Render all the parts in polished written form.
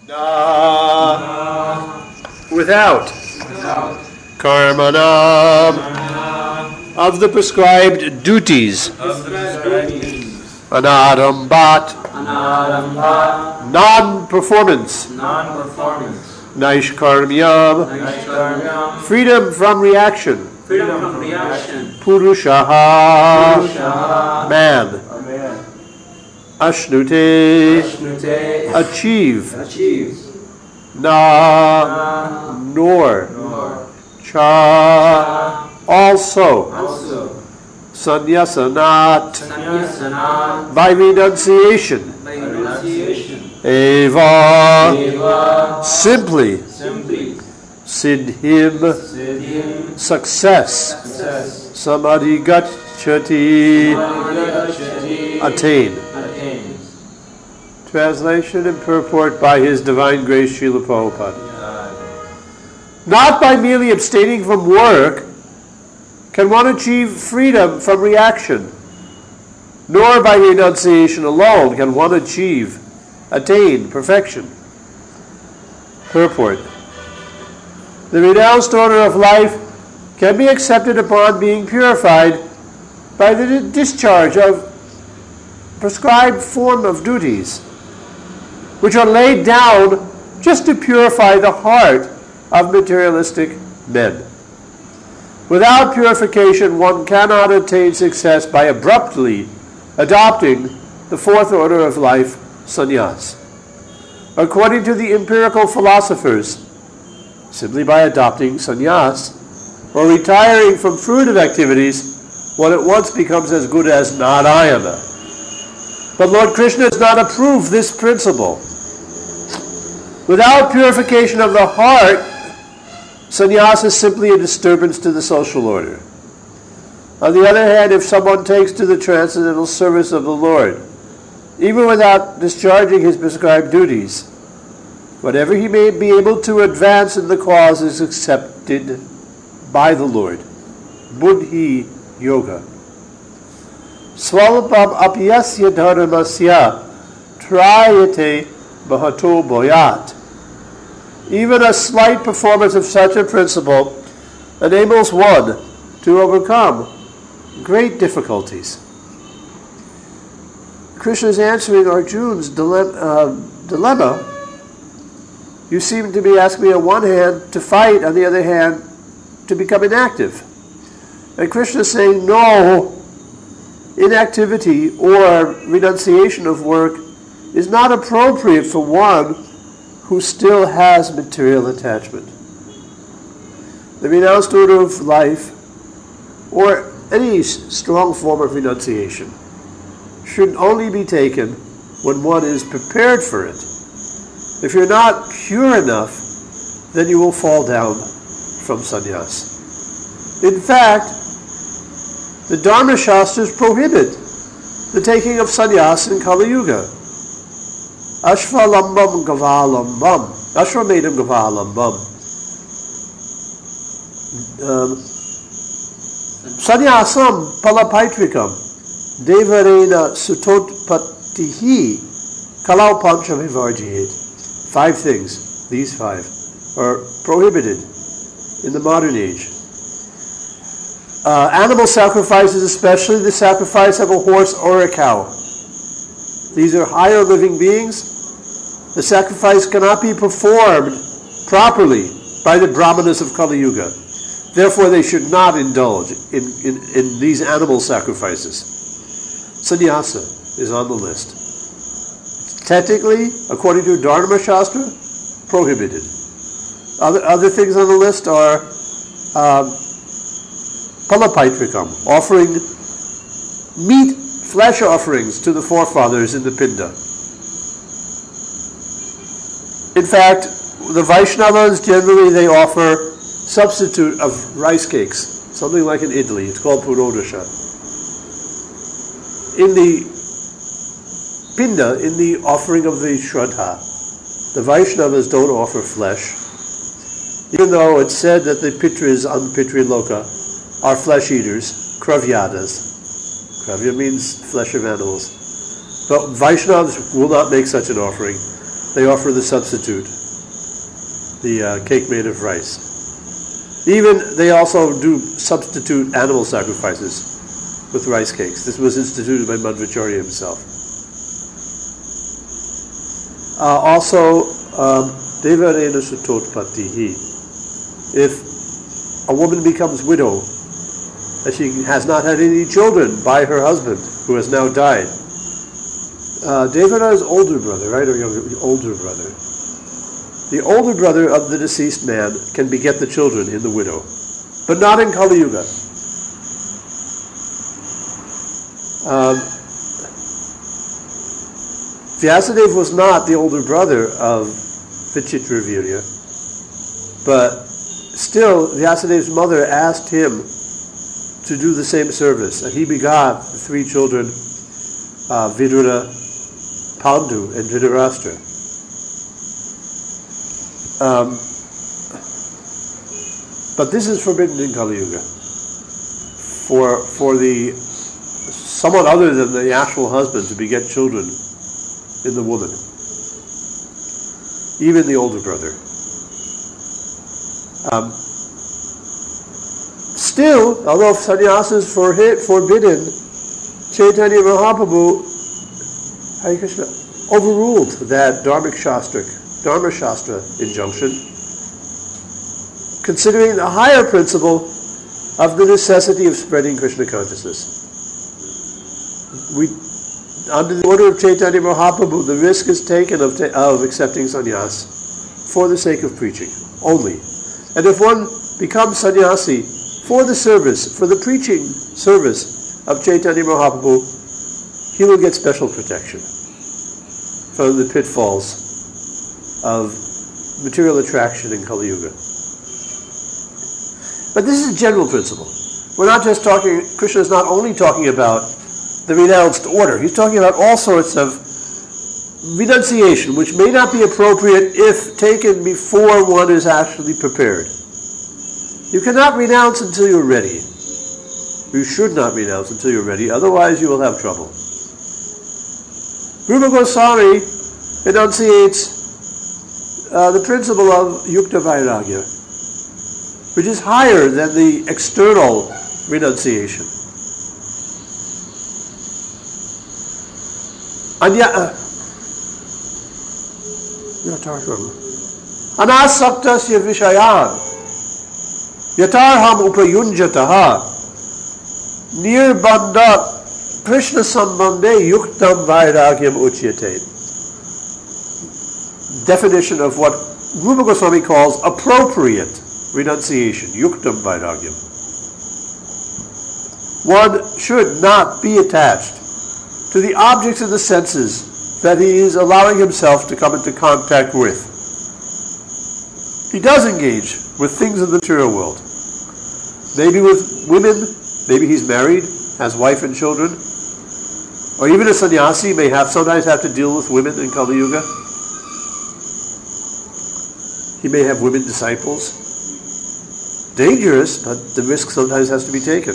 Without karmanam of the prescribed duties, anadambat non-performance, naishkarmyam freedom from reaction, purushaha man, ashnute achieve, na nor, cha also, sanyasanat by renunciation, eva simply, siddhim success, samadhigacchati attain. Translation and purport by His Divine Grace Srila Prabhupada. Not by merely abstaining from work can one achieve freedom from reaction, nor by renunciation alone can one attain perfection. Purport. The renounced order of life can be accepted upon being purified by the discharge of prescribed form of duties, which are laid down just to purify the heart of materialistic men. Without purification, one cannot attain success by abruptly adopting the fourth order of life, sannyas. According to the empirical philosophers, simply by adopting sannyas or retiring from fruitive activities, one at once becomes as good as Narayana. But Lord Krishna does not approve this principle. Without purification of the heart, sannyas is simply a disturbance to the social order. On the other hand, if someone takes to the transcendental service of the Lord, even without discharging his prescribed duties, whatever he may be able to advance in the cause is accepted by the Lord. Buddhi Yoga. Swalpam apyasya dharmasya trayate bahato boyat. Even a slight performance of such a principle enables one to overcome great difficulties. Krishna is answering Arjuna's dilemma. You seem to be asking me on one hand to fight, on the other hand to become inactive. And Krishna is saying, no, inactivity or renunciation of work is not appropriate for one who still has material attachment. The renounced order of life, or any strong form of renunciation, should only be taken when one is prepared for it. If you're not pure enough, then you will fall down from sannyas. In fact, the Dharma Shastras prohibit the taking of sannyas in Kali Yuga. Ashvalambam gavalambam, ashvamedam gavalambam. Sannyasam palapaitrikam, devarena sutotpatihi, kalau pancha vivarjiyet. 5 things, these 5, are prohibited in the modern age. Animal sacrifices, especially the sacrifice of a horse or a cow. These are higher living beings. The sacrifice cannot be performed properly by the brahmanas of Kali Yuga. Therefore, they should not indulge in these animal sacrifices. Sannyasa is on the list. Technically, according to Dharma Shastra, prohibited. Other things on the list are palapaitrikam, offering meat, flesh offerings to the forefathers in the Pinda. In fact, the Vaishnavas generally they offer substitute of rice cakes, something like an idli. It's called purodasha. In the Pinda, in the offering of the Shraddha, the Vaishnavas don't offer flesh, even though it's said that the Pitris on the Pitri Loka are flesh eaters, kravyadas. Kravya means flesh of animals. But Vaishnavas will not make such an offering. they offer the substitute, the cake made of rice. Even they also do substitute animal sacrifices with rice cakes. This was instituted by Madhvacharya himself. Also, Devarena Sutotpatihi. If a woman becomes widow, and she has not had any children by her husband, who has now died, Devara's older brother, right, or younger, older brother, the older brother of the deceased man can beget the children in the widow, but not in Kali Yuga. Vyasadeva was not the older brother of Vichitravirya, but still Vyasadeva's mother asked him to do the same service, and he begot the three children, Vidura, Pandu, and Dhritarashtra. But this is forbidden in Kali Yuga for the someone other than the actual husband to beget children in the woman, even the older brother. Still, although sannyasa is forbidden, Chaitanya Mahaprabhu, Hare Krishna, overruled that Dharma Shastra injunction, considering the higher principle of the necessity of spreading Krishna consciousness. Under the order of Chaitanya Mahaprabhu, the risk is taken of accepting sannyas for the sake of preaching only. And if one becomes sannyasi for the service, for the preaching service of Chaitanya Mahaprabhu, he will get special protection from the pitfalls of material attraction in Kali Yuga. But this is a general principle. We're not just talking, Krishna is not only talking about the renounced order, he's talking about all sorts of renunciation, which may not be appropriate if taken before one is actually prepared. You cannot renounce until you're ready. You should not renounce until you're ready, otherwise you will have trouble. Rupa Goswami enunciates the principle of Yukta Vairagya, which is higher than the external renunciation. Anasaktasya vishayan yatarham upayunjataha nirbandhat Krishna sambandhe yuktam vairagyam uchyate. Definition of what Rupa Goswami calls appropriate renunciation, yuktam vairagyam. One should not be attached to the objects of the senses that he is allowing himself to come into contact with. He does engage with things of the material world. Maybe with women, maybe he's married, has wife and children, or even a sannyasi may sometimes have to deal with women in Kali Yuga. He may have women disciples. Dangerous, but the risk sometimes has to be taken.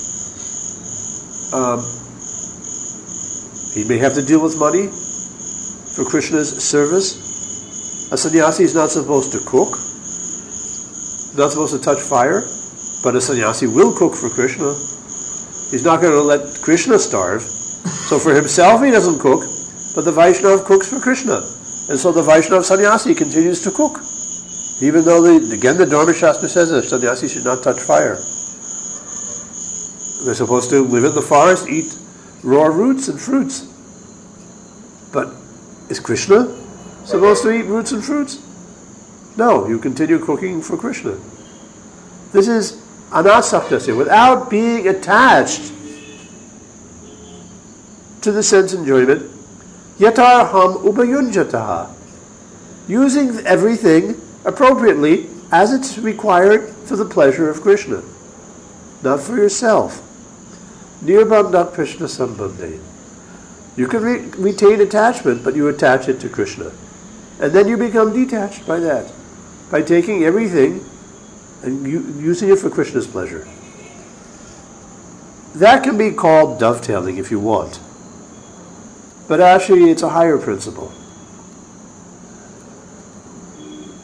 He may have to deal with money for Krishna's service. A sannyasi is not supposed to cook, not supposed to touch fire, but a sannyasi will cook for Krishna. He's not going to let Krishna starve. So for himself he doesn't cook, but the Vaishnava cooks for Krishna. And so the Vaishnava sannyasi continues to cook. Even though, the Dharma Shastra says that sannyasi should not touch fire. They're supposed to live in the forest, eat raw roots and fruits. But is Krishna supposed to eat roots and fruits? No, you continue cooking for Krishna. This is anasaktasya, without being attached to the sense enjoyment, yatarham upayunjataha, using everything appropriately as it's required for the pleasure of Krishna, not for yourself. Nirbandhat Krishna sambandhe. You can retain attachment, but you attach it to Krishna. And then you become detached by that, by taking everything and using it for Krishna's pleasure. That can be called dovetailing if you want. But actually it's a higher principle.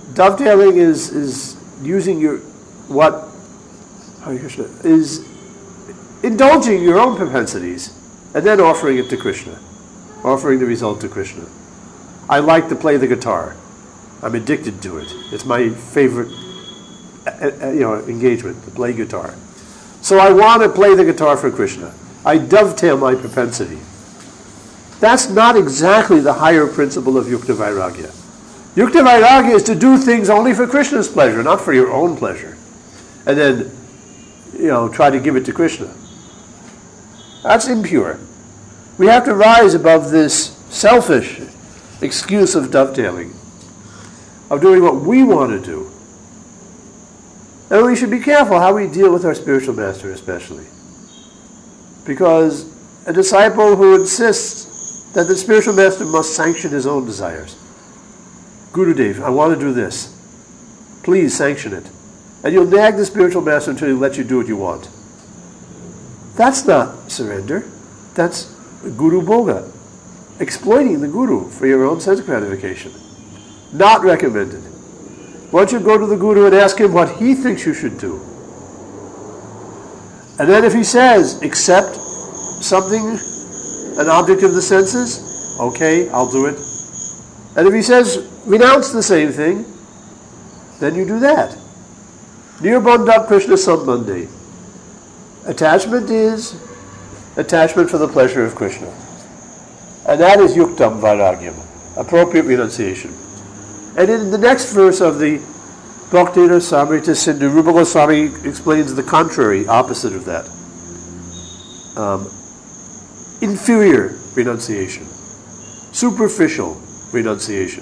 Dovetailing is using your Hare Krishna, is indulging your own propensities and then offering it to Krishna, offering the result to Krishna. I like to play the guitar. I'm addicted to it. It's my favorite engagement, to play guitar. So I want to play the guitar for Krishna. I dovetail my propensity. That's not exactly the higher principle of Yukta Vairagya. Yukta Vairagya is to do things only for Krishna's pleasure, not for your own pleasure. And then, try to give it to Krishna. That's impure. We have to rise above this selfish excuse of dovetailing, of doing what we want to do. And we should be careful how we deal with our spiritual master especially. Because a disciple who insists that the spiritual master must sanction his own desires. Gurudev, I want to do this. Please sanction it. And you'll nag the spiritual master until he lets you do what you want. That's not surrender. That's Guru Bhoga. Exploiting the Guru for your own sense gratification. Not recommended. Why don't you go to the Guru and ask him what he thinks you should do? And then if he says, accept something, an object of the senses, okay, I'll do it. And if he says, renounce the same thing, then you do that. Nirbandha Krishna Sambandhe. Attachment is attachment for the pleasure of Krishna. And that is Yuktam Vairagyam, appropriate renunciation. And in the next verse of the Bhakti-Rasa Samrita Sindhu, Rupa Goswami explains the contrary, opposite of that. Inferior renunciation. Superficial renunciation.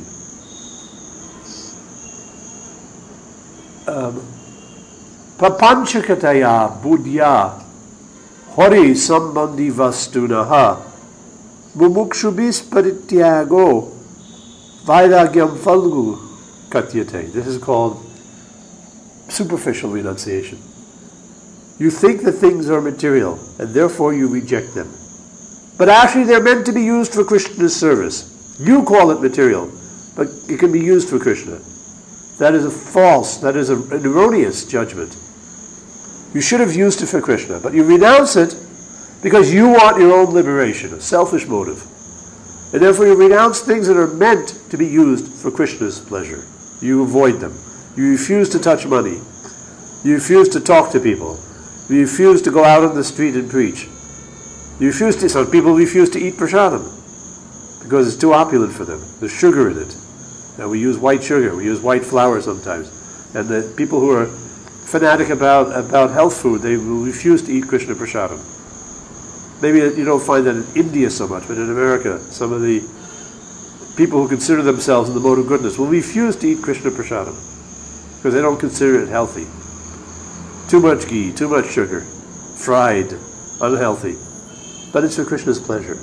Papanchakataya buddhya hori sambandhi vastunaha mumukshubis parityago vairagyam falgu katyate. This is called superficial renunciation. You think that things are material and therefore you reject them. But actually they're meant to be used for Krishna's service. You call it material, but it can be used for Krishna. That is an erroneous judgment. You should have used it for Krishna, but you renounce it because you want your own liberation, a selfish motive. And therefore you renounce things that are meant to be used for Krishna's pleasure. You avoid them. You refuse to touch money. You refuse to talk to people. You refuse to go out on the street and preach. Some people refuse to eat prasadam because it's too opulent for them. There's sugar in it. And we use white sugar. We use white flour sometimes. And the people who are fanatic about health food, they will refuse to eat Krishna prasadam. Maybe you don't find that in India so much, but in America, some of the people who consider themselves in the mode of goodness will refuse to eat Krishna prasadam because they don't consider it healthy. Too much ghee, too much sugar, fried, unhealthy. But it's for Krishna's pleasure.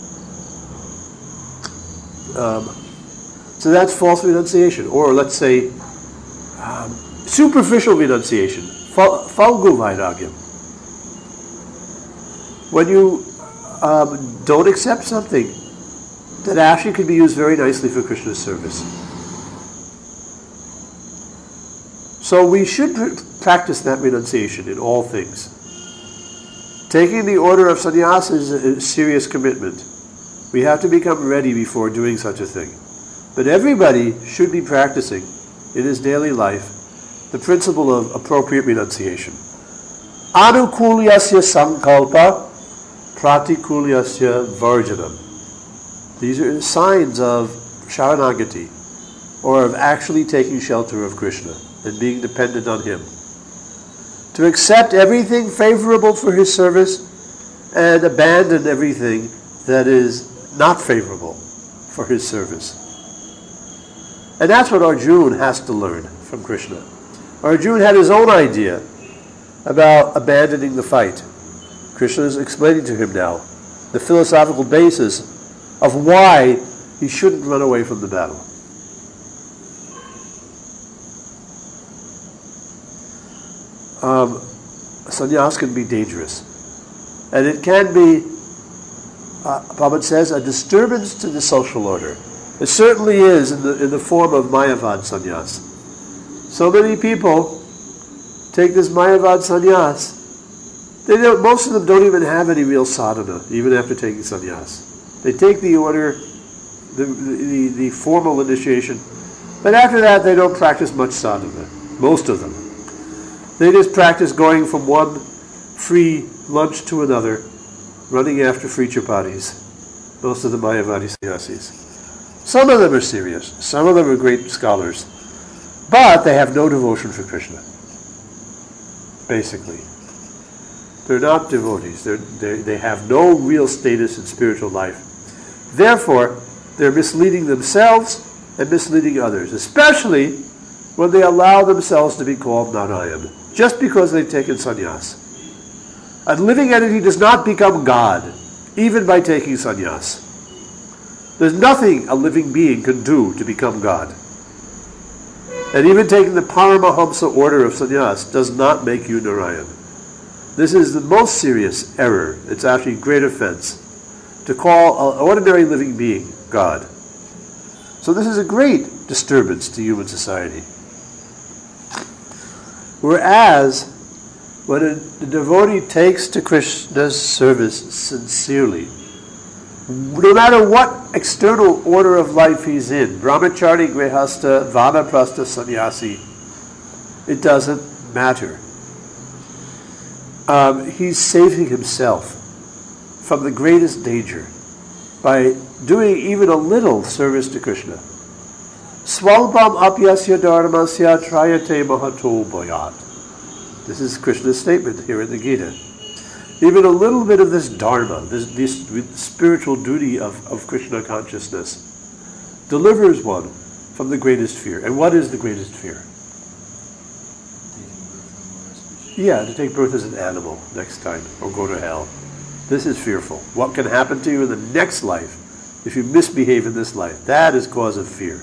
So that's false renunciation. Or let's say superficial renunciation, falgu vairagyam. When you don't accept something that actually can be used very nicely for Krishna's service. So we should practice that renunciation in all things. Taking the order of sannyasa is a serious commitment. We have to become ready before doing such a thing. But everybody should be practicing in his daily life the principle of appropriate renunciation. Anukulyasya sankalpa, pratikulyasya varjanam. These are signs of sharanagati, or of actually taking shelter of Krishna and being dependent on him. To accept everything favorable for his service and abandon everything that is not favorable for his service. And that's what Arjuna has to learn from Krishna. Arjuna had his own idea about abandoning the fight. Krishna is explaining to him now the philosophical basis of why he shouldn't run away from the battle. Sannyas can be dangerous. And it can be, Prabhupada says, a disturbance to the social order. It certainly is in the form of Mayavad sannyas. So many people take this Mayavad sannyas. Most of them don't even have any real sadhana, even after taking sannyas. They take the order, the formal initiation, but after that they don't practice much sadhana. Most of them. They just practice going from one free lunch to another, running after free chapatis. Most of the Mayavadi sannyasis. Some of them are serious. Some of them are great scholars. But they have no devotion for Krishna. Basically. They're not devotees. They have no real status in spiritual life. Therefore, they're misleading themselves and misleading others, especially when they allow themselves to be called Narayan, just because they've taken sannyas. A living entity does not become God, even by taking sannyas. There's nothing a living being can do to become God. And even taking the Paramahamsa order of sannyas does not make you Narayan. This is the most serious error. It's actually a great offense to call an ordinary living being God. So this is a great disturbance to human society. Whereas, when a devotee takes to Krishna's service sincerely, no matter what external order of life he's in, brahmachari, grihastha, vanaprastha, sannyasi, it doesn't matter. He's saving himself from the greatest danger by doing even a little service to Krishna. Swalpam apyasya dharmasya trayate mahato bhoyat. This is Krishna's statement here in the Gita. Even a little bit of this dharma, this spiritual duty of Krishna consciousness, delivers one from the greatest fear. And what is the greatest fear? Yeah, to take birth as an animal next time, or go to hell. This is fearful. What can happen to you in the next life if you misbehave in this life? That is cause of fear.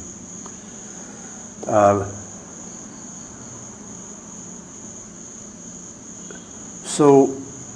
So,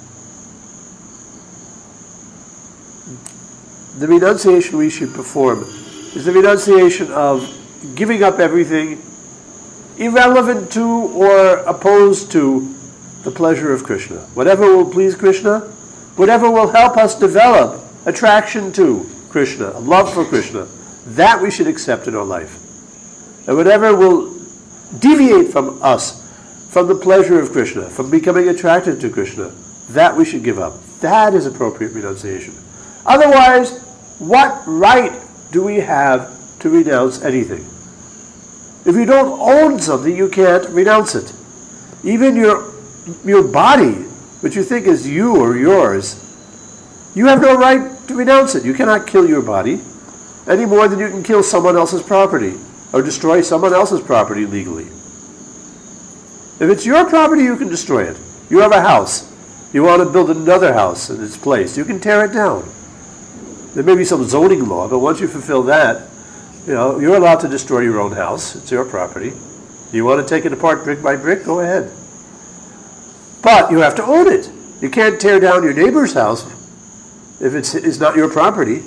the renunciation we should perform is the renunciation of giving up everything irrelevant to or opposed to the pleasure of Krishna. Whatever will please Krishna, whatever will help us develop attraction to Krishna, a love for Krishna, that we should accept in our life. And whatever will deviate from us, from the pleasure of Krishna, from becoming attracted to Krishna, that we should give up. That is appropriate renunciation. Otherwise, what right do we have to renounce anything? If you don't own something, you can't renounce it. Even your body, which you think is you or yours, you have no right to renounce it. You cannot kill your body any more than you can kill someone else's property or destroy someone else's property legally. If it's your property, you can destroy it. You have a house. You want to build another house in its place. You can tear it down. There may be some zoning law, but once you fulfill that, you're allowed to destroy your own house. It's your property. You want to take it apart brick by brick? Go ahead. But you have to own it. You can't tear down your neighbor's house if it's not your property.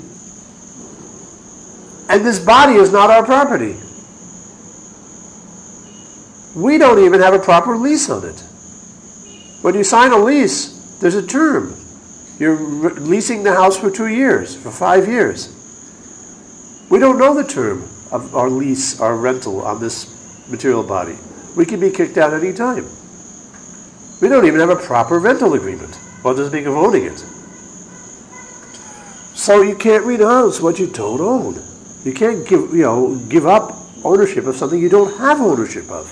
And this body is not our property. We don't even have a proper lease on it. When you sign a lease, there's a term. You're leasing the house for 2 years, for 5 years. We don't know the term of our lease, our rental on this material body. We can be kicked out any time. We don't even have a proper rental agreement. What does it mean of owning it? So you can't renounce what you don't own. You can't give up ownership of something you don't have ownership of.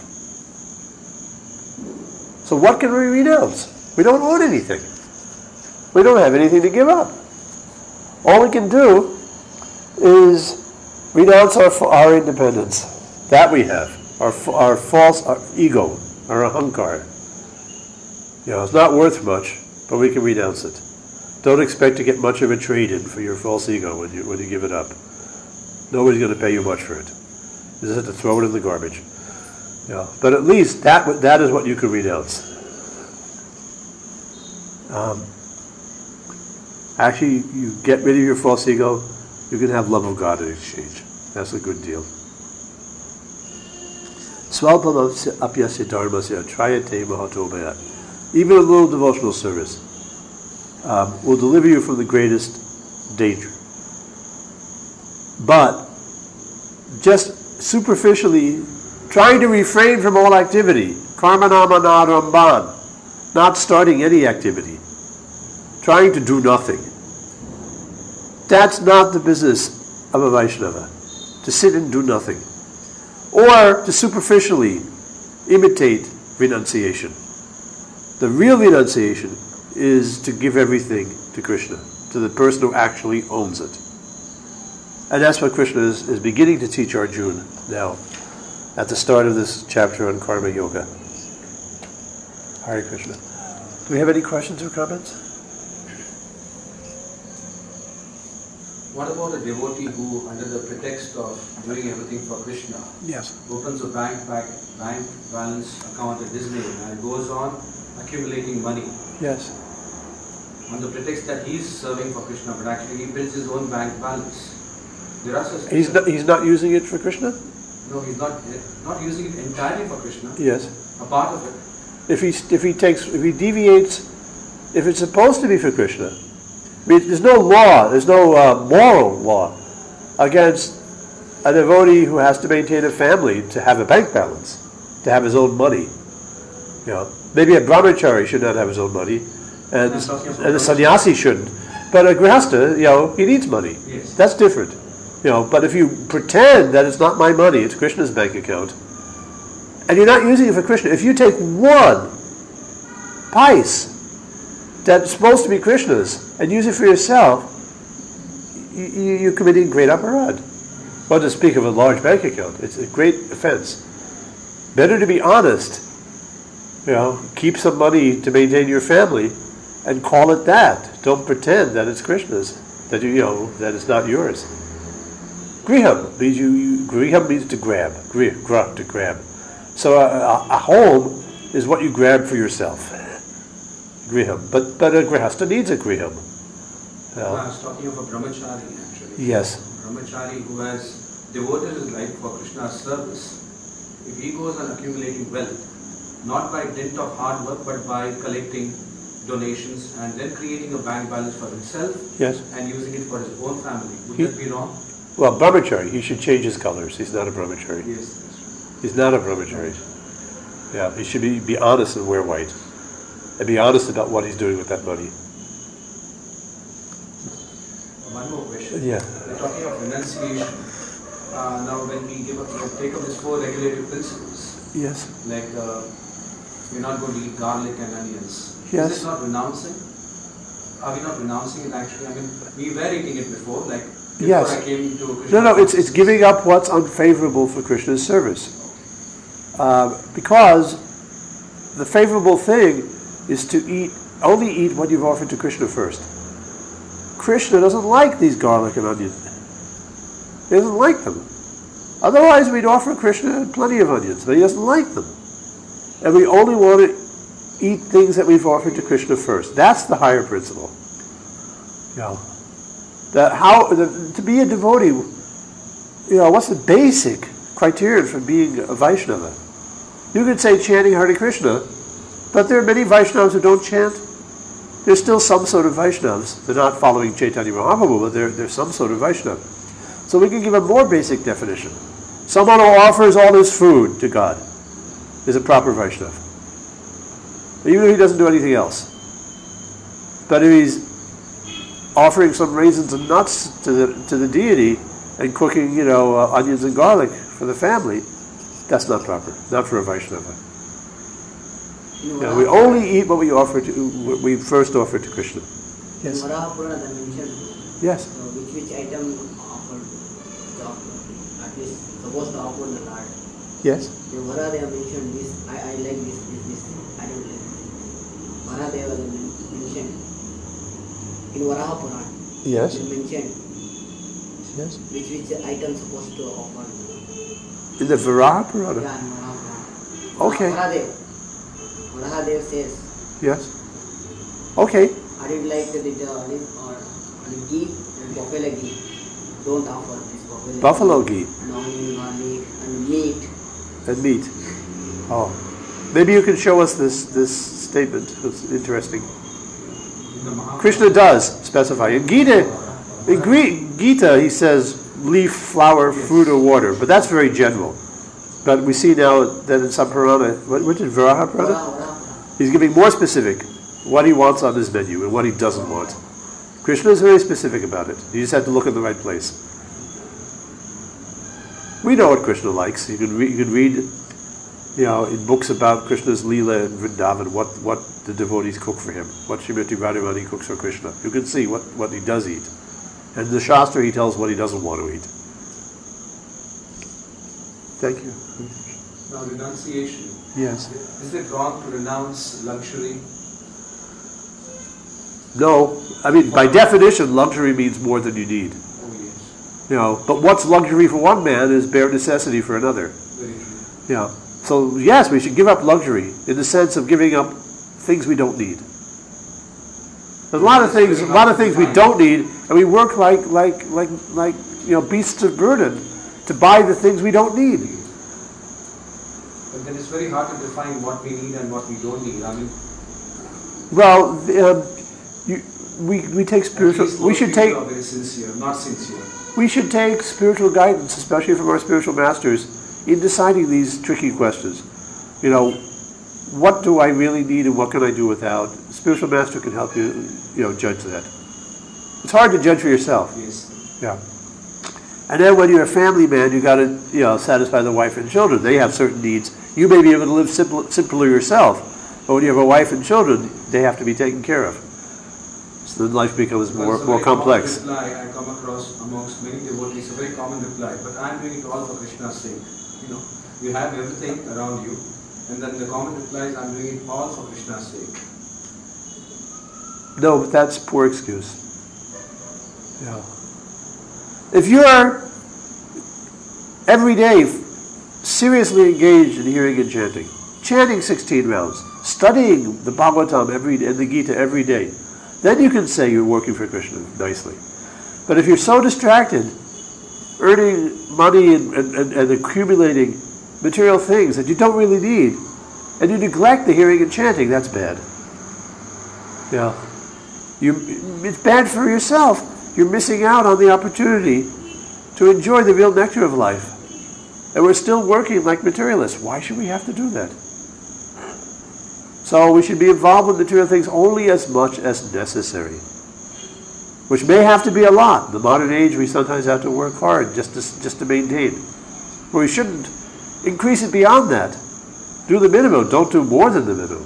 So what can we renounce? We don't own anything. We don't have anything to give up. All we can do is renounce our independence. That we have. Our false ego, our ahankar. It's not worth much, but we can renounce it. Don't expect to get much of a trade-in for your false ego when you give it up. Nobody's going to pay you much for it. You just have to throw it in the garbage. But at least that is what you can renounce. Actually, you get rid of your false ego, you can have love of God in exchange. That's a good deal. Swalpam apyasya dharmasya trayate mahatobaya. Even a little devotional service will deliver you from the greatest danger. But just superficially trying to refrain from all activity, karmanamana ramban, not starting any activity, trying to do nothing. That's not the business of a Vaishnava, to sit and do nothing. Or to superficially imitate renunciation. The real renunciation is to give everything to Krishna, to the person who actually owns it. And that's what Krishna is beginning to teach Arjuna now, at the start of this chapter on Karma Yoga. Hare Krishna. Do we have any questions or comments? What about a devotee who, under the pretext of doing everything for Krishna, Yes, opens a bank balance account at his name and goes on accumulating money yes. on the pretext that he's serving for Krishna, but actually he builds his own bank balance? There are such He's not using it for Krishna? No, he's not using it entirely for Krishna. Yes. A part of it. If he deviates, if it's supposed to be for Krishna, I mean, there's no law, there's no moral law against a devotee who has to maintain a family to have a bank balance, to have his own money. You know, maybe a brahmachari should not have his own money, and a sannyasi shouldn't. But a grihastha, he needs money. Yes. That's different. But if you pretend that it's not my money, it's Krishna's bank account, and you're not using it for Krishna, if you take one pice that's supposed to be Krishna's and use it for yourself, you're committing great aparad. Well, to speak of a large bank account, it's a great offense. Better to be honest, keep some money to maintain your family and call it that. Don't pretend that it's Krishna's, that that it's not yours. Griham means griham means to grab. Grah, to grab. So a home is what you grab for yourself. Griham. But a grihastha needs a griham. I was talking of a brahmachari actually. Yes. A brahmachari who has devoted his life for Krishna's service. If he goes on accumulating wealth, not by dint of hard work, but by collecting donations and then creating a bank balance for himself, yes, and using it for his own family, would that be wrong? Well, brahmachari, he should change his colors. He's not a brahmachari. Yes, that's right. He's not a brahmachari. Yeah, he should be honest and wear white. And be honest about what he's doing with that money. One more question. Yeah. We're talking of renunciation. Now when we take up these 4 regulative principles, Yes. like we're not going to eat garlic and onions. Yes. Is it not renouncing? Are we not renouncing it actually? I mean, we were eating it before, like before Yes. I came to Krishna. No, it's giving up what's unfavorable for Krishna's service. Because the favorable thing is to only eat what you've offered to Krishna first. Krishna doesn't like these garlic and onions. He doesn't like them. Otherwise we'd offer Krishna plenty of onions, but he doesn't like them. And we only want to eat things that we've offered to Krishna first. That's the higher principle. To be a devotee, what's the basic criterion for being a Vaishnava? You could say chanting Hare Krishna, but there are many Vaishnavas who don't chant. There's still some sort of Vaishnavas. They're not following Chaitanya Mahaprabhu, but they're some sort of Vaishnava. So we can give a more basic definition. Someone who offers all his food to God is a proper Vaishnava. Even if he doesn't do anything else. But if he's offering some raisins and nuts to the deity and cooking, onions and garlic for the family, that's not proper. Not for a Vaishnava. We only eat what we first offer to Krishna. Yes. In Varaha Purana they mentioned Yes. which item offered, at least supposed to offer the Lord. Yes. In Varaha they have mentioned this, I like this, I don't like this. Varaha they have mentioned. In Varaha Purana Yes. they mentioned Yes. which item supposed to offer. In the Varaha Purana? Yeah, in Varaha Purana. Okay. Varahadev says, Yes. Okay. I did like the olive or ghee and buffalo ghee. Don't offer this Buffalo ghee. And onion, garlic, and meat. And meat. Oh. Maybe you can show us this statement. It's interesting. Krishna does specify. In Gita, he says leaf, flower, fruit, or water. But that's very general. But we see now that in some Purana, what did Varaha Purana? He's giving more specific what he wants on his menu and what he doesn't want. Krishna is very specific about it. You just have to look in the right place. We know what Krishna likes. You can read, in books about Krishna's Leela and Vrindavan, what the devotees cook for him, what Srimati Radharani cooks for Krishna. You can see what he does eat. And in the Shastra, he tells what he doesn't want to eat. Thank you. Now, renunciation. Yes. Is it wrong to renounce luxury? No. I mean, by definition, luxury means more than you need. Oh, yes. But what's luxury for one man is bare necessity for another. Very true. Yeah. So yes, we should give up luxury in the sense of giving up things we don't need. There's a lot of things we don't need, and we work like beasts of burden to buy the things we don't need. But then it's very hard to define what we need and what we don't need. I mean, well, we take spiritual. We should take. Are very sincere, not sincere. We should take spiritual guidance, especially from our spiritual masters, in deciding these tricky questions. What do I really need and what can I do without? The spiritual master can help you, judge that. It's hard to judge for yourself. Yes. Yeah. And then when you're a family man, you got to, satisfy the wife and children. They have certain needs. You may be able to live simpler yourself, but when you have a wife and children, they have to be taken care of. So then life becomes more complex. Reply I come across amongst many devotees, a very common reply, but I'm doing it all for Krishna's sake. You have everything around you, and then the common reply is, I'm doing it all for Krishna's sake. No, but that's a poor excuse. Yeah. If you are every day seriously engaged in hearing and chanting 16 rounds, studying the Bhagavatam and the Gita every day, then you can say you're working for Krishna nicely. But if you're so distracted, earning money and accumulating material things that you don't really need, and you neglect the hearing and chanting, that's bad. Yeah. It's bad for yourself. You're missing out on the opportunity to enjoy the real nectar of life. And we're still working like materialists. Why should we have to do that? So we should be involved with material things only as much as necessary, which may have to be a lot. In the modern age, we sometimes have to work hard just to maintain. But we shouldn't increase it beyond that. Do the minimum. Don't do more than the minimum.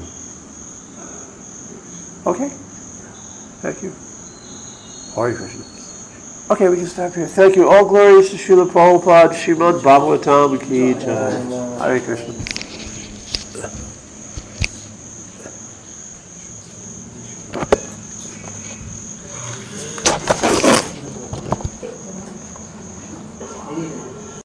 Okay? Thank you. Hare Krishna. Okay, we can stop here. Thank you. All glories to Srila Prabhupada, Srimad Bhagavatam Ki Jai. Hare Krishna.